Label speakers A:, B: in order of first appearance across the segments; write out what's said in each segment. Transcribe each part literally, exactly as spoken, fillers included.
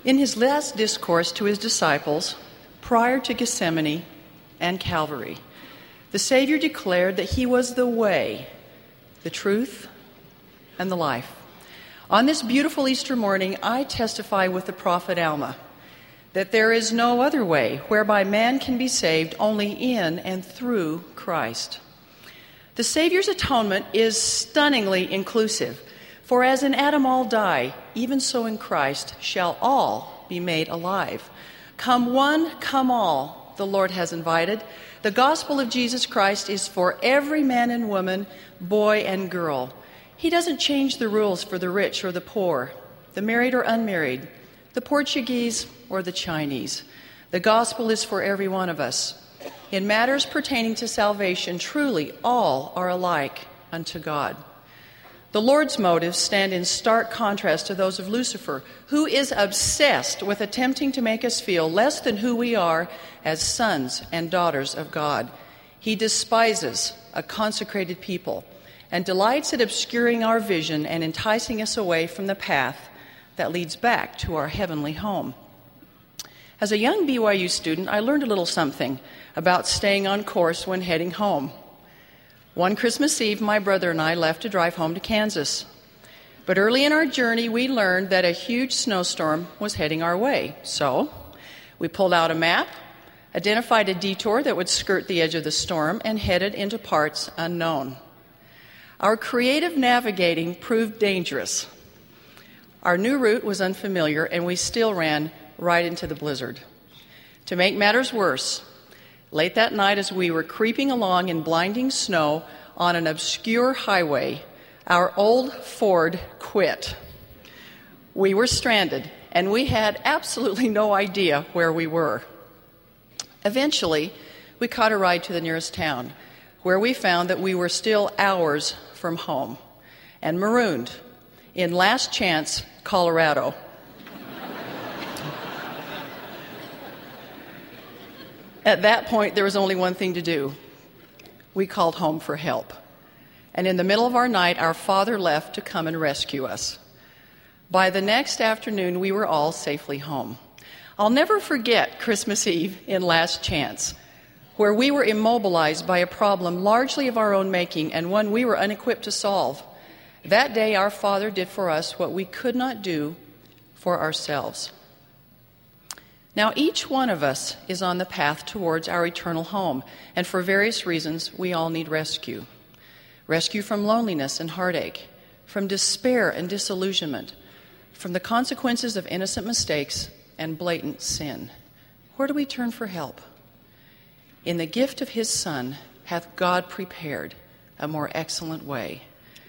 A: In his last discourse to his disciples, prior to Gethsemane and Calvary, the Savior declared that he was the way, the truth, and the life. On this beautiful Easter morning, I testify with the prophet Alma that there is no other way whereby man can be saved only in and through Christ. The Savior's atonement is stunningly inclusive, for as in Adam all die, even so in Christ shall all be made alive. Come one, come all, the Lord has invited. The gospel of Jesus Christ is for every man and woman, boy and girl. He doesn't change the rules for the rich or the poor, the married or unmarried, the Portuguese or the Chinese. The gospel is for every one of us. In matters pertaining to salvation, truly all are alike unto God. The Lord's motives stand in stark contrast to those of Lucifer, who is obsessed with attempting to make us feel less than who we are as sons and daughters of God. He despises a consecrated people and delights at obscuring our vision and enticing us away from the path that leads back to our heavenly home. As a young B Y U student, I learned a little something about staying on course when heading home. One Christmas Eve, my brother and I left to drive home to Kansas. But early in our journey, we learned that a huge snowstorm was heading our way. So we pulled out a map, identified a detour that would skirt the edge of the storm, and headed into parts unknown. Our creative navigating proved dangerous. Our new route was unfamiliar, and we still ran right into the blizzard. To make matters worse, late that night as we were creeping along in blinding snow on an obscure highway, our old Ford quit. We were stranded, and we had absolutely no idea where we were. Eventually, we caught a ride to the nearest town, where we found that we were still hours from home and marooned in Last Chance, Colorado. At that point, there was only one thing to do. We called home for help. And in the middle of our night, our father left to come and rescue us. By the next afternoon, we were all safely home. I'll never forget Christmas Eve in Last Chance, where we were immobilized by a problem largely of our own making and one we were unequipped to solve. That day, our Father did for us what we could not do for ourselves. Now, each one of us is on the path towards our eternal home, and for various reasons, we all need rescue. Rescue from loneliness and heartache, from despair and disillusionment, from the consequences of innocent mistakes and blatant sin. Where do we turn for help? In the gift of his Son hath God prepared a more excellent way.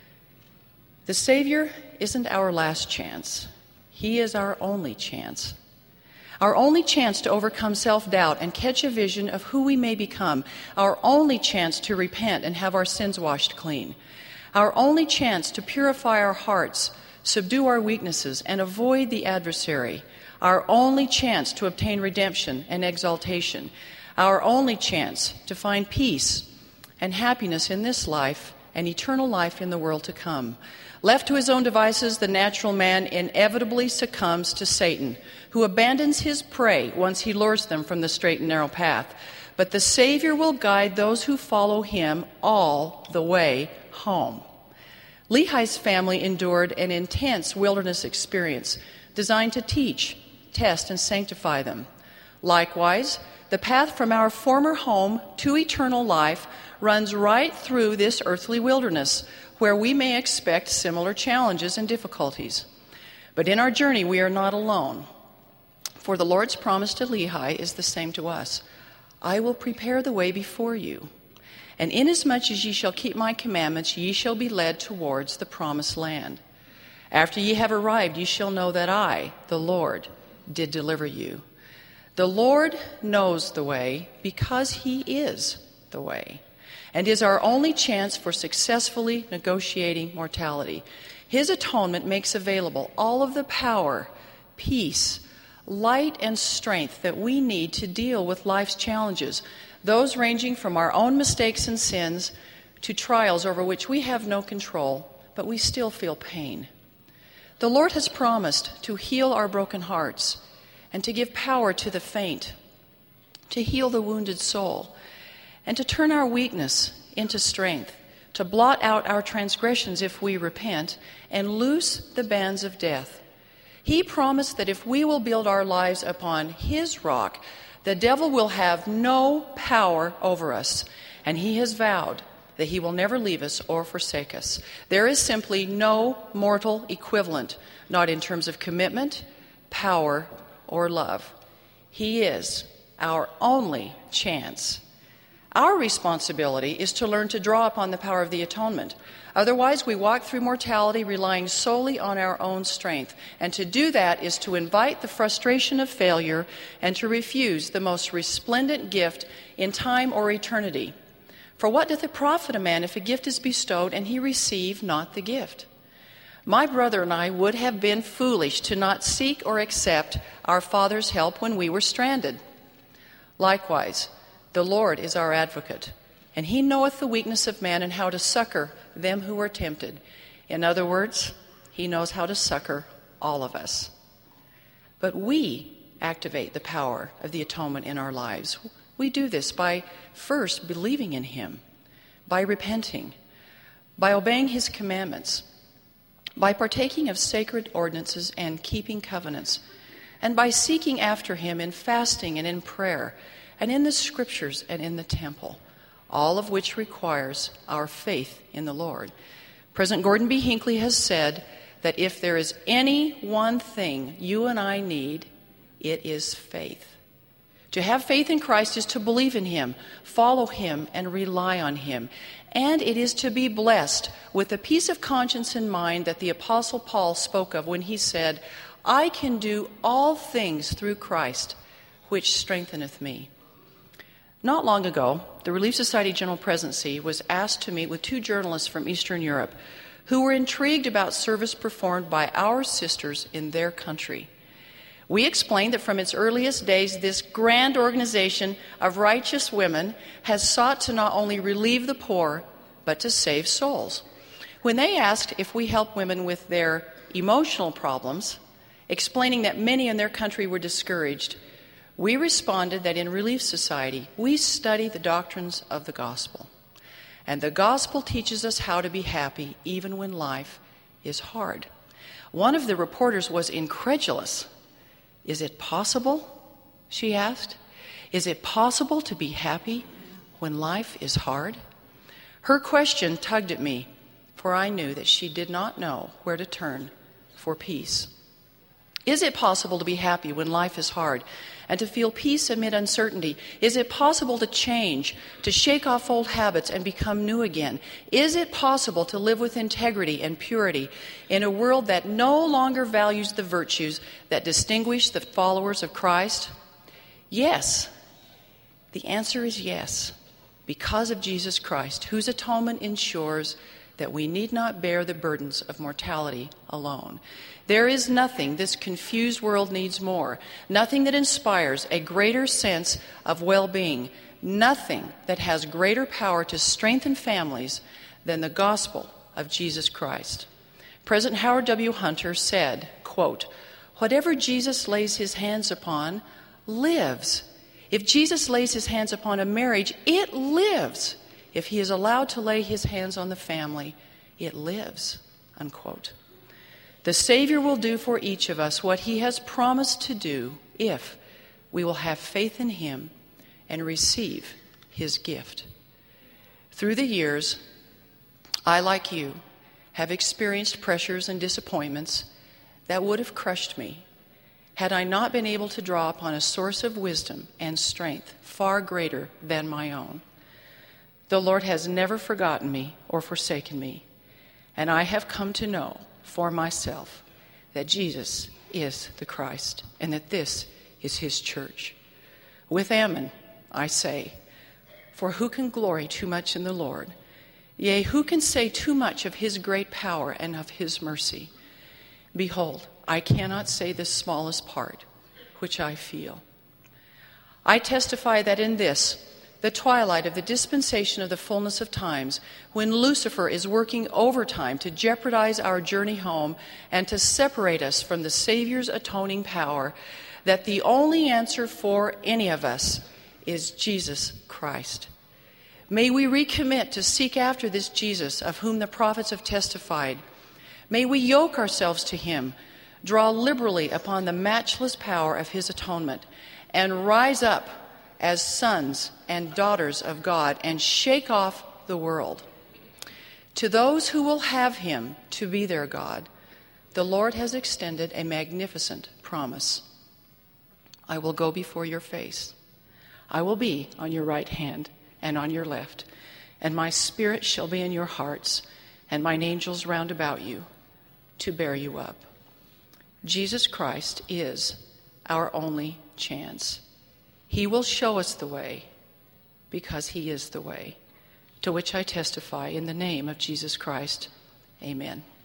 A: The Savior isn't our last chance. He is our only chance. Our only chance to overcome self-doubt and catch a vision of who we may become. Our only chance to repent and have our sins washed clean. Our only chance to purify our hearts, subdue our weaknesses, and avoid the adversary. Our only chance to obtain redemption and exaltation. Our only chance to find peace and happiness in this life and eternal life in the world to come. Left to his own devices, the natural man inevitably succumbs to Satan, who abandons his prey once he lures them from the straight and narrow path. But the Savior will guide those who follow him all the way home. Lehi's family endured an intense wilderness experience designed to teach, test, and sanctify them. Likewise, the path from our former home to eternal life runs right through this earthly wilderness, where we may expect similar challenges and difficulties. But in our journey, we are not alone. For the Lord's promise to Lehi is the same to us. I will prepare the way before you. And inasmuch as ye shall keep my commandments, ye shall be led towards the promised land. After ye have arrived, ye shall know that I, the Lord, did deliver you. The Lord knows the way because he is the way, and is our only chance for successfully negotiating mortality. His atonement makes available all of the power, peace, light, and strength that we need to deal with life's challenges, those ranging from our own mistakes and sins to trials over which we have no control, but we still feel pain. The Lord has promised to heal our broken hearts, and to give power to the faint, to heal the wounded soul, and to turn our weakness into strength, to blot out our transgressions if we repent, and loose the bands of death. He promised that if we will build our lives upon his rock, the devil will have no power over us, and he has vowed that he will never leave us or forsake us. There is simply no mortal equivalent, not in terms of commitment, power, or love. He is our only chance. Our responsibility is to learn to draw upon the power of the atonement. Otherwise, we walk through mortality relying solely on our own strength. And to do that is to invite the frustration of failure and to refuse the most resplendent gift in time or eternity. For what doth it profit a man if a gift is bestowed and he receive not the gift? My brother and I would have been foolish to not seek or accept our Father's help when we were stranded. Likewise, the Lord is our advocate, and he knoweth the weakness of man and how to succor them who are tempted. In other words, he knows how to succor all of us. But we activate the power of the atonement in our lives. We do this by first believing in him, by repenting, by obeying his commandments, by partaking of sacred ordinances and keeping covenants, and by seeking after him in fasting and in prayer, and in the scriptures and in the temple, all of which requires our faith in the Lord. President Gordon B. Hinckley has said that if there is any one thing you and I need, it is faith. To have faith in Christ is to believe in him, follow him, and rely on him. And it is to be blessed with the peace of conscience in mind that the Apostle Paul spoke of when he said, I can do all things through Christ, which strengtheneth me. Not long ago, the Relief Society General Presidency was asked to meet with two journalists from Eastern Europe who were intrigued about service performed by our sisters in their country. We explained that from its earliest days, this grand organization of righteous women has sought to not only relieve the poor, but to save souls. When they asked if we help women with their emotional problems, explaining that many in their country were discouraged, we responded that in Relief Society, we study the doctrines of the gospel. And the gospel teaches us how to be happy even when life is hard. One of the reporters was incredulous. Is it possible? She asked. Is it possible to be happy when life is hard? Her question tugged at me, for I knew that she did not know where to turn for peace. Is it possible to be happy when life is hard and to feel peace amid uncertainty? Is it possible to change, to shake off old habits and become new again? Is it possible to live with integrity and purity in a world that no longer values the virtues that distinguish the followers of Christ? Yes. The answer is yes, because of Jesus Christ, whose atonement ensures that we need not bear the burdens of mortality alone. There is nothing this confused world needs more, nothing that inspires a greater sense of well-being, nothing that has greater power to strengthen families than the gospel of Jesus Christ. President Howard W. Hunter said, quote, whatever Jesus lays his hands upon lives. If Jesus lays his hands upon a marriage, it lives. If he is allowed to lay his hands on the family, it lives, unquote. The Savior will do for each of us what he has promised to do if we will have faith in him and receive his gift. Through the years, I, like you, have experienced pressures and disappointments that would have crushed me had I not been able to draw upon a source of wisdom and strength far greater than my own. The Lord has never forgotten me or forsaken me, and I have come to know for myself that Jesus is the Christ and that this is his church. With Ammon, I say, for who can glory too much in the Lord? Yea, who can say too much of his great power and of his mercy? Behold, I cannot say the smallest part, which I feel. I testify that in this, the twilight of the dispensation of the fullness of times, when Lucifer is working overtime to jeopardize our journey home and to separate us from the Savior's atoning power, that the only answer for any of us is Jesus Christ. May we recommit to seek after this Jesus of whom the prophets have testified. May we yoke ourselves to him, draw liberally upon the matchless power of his atonement, and rise up as sons and daughters of God and shake off the world. To those who will have him to be their God, the Lord has extended a magnificent promise. I will go before your face. I will be on your right hand and on your left, and my spirit shall be in your hearts, and mine angels round about you, to bear you up. Jesus Christ is our only chance. He will show us the way, because he is the way, to which I testify in the name of Jesus Christ. Amen.